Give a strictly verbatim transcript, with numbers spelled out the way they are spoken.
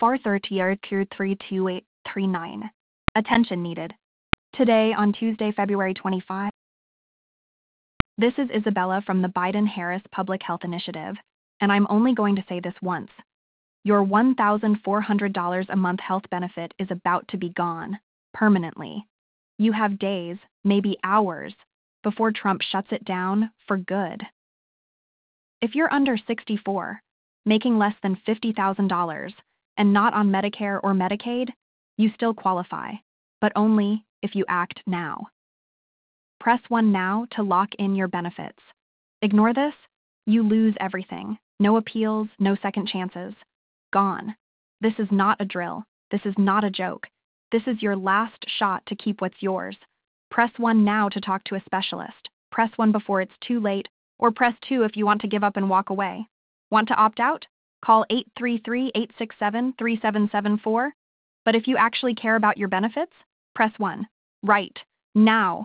four three zero two three two eight three nine. Attention needed. Today, on Tuesday, February twenty-fifth. This is Isabella from the Biden-Harris Public Health Initiative, and I'm only going to say this once. Your one thousand four hundred dollars a month health benefit is about to be gone, permanently. You have days, maybe hours, before Trump shuts it down for good. If you're under sixty-four, making less than fifty thousand dollars, and not on Medicare or Medicaid, you still qualify, but only if you act now. Press one now to lock in your benefits. Ignore this, you lose everything. No appeals, no second chances. Gone. This is not a drill. This is not a joke. This is your last shot to keep what's yours. Press one now to talk to a specialist. Press one before it's too late, or press two if you want to give up and walk away. Want to opt out? Call eight three three, eight six seven, three seven seven four. But if you actually care about your benefits, press one. Right. Now.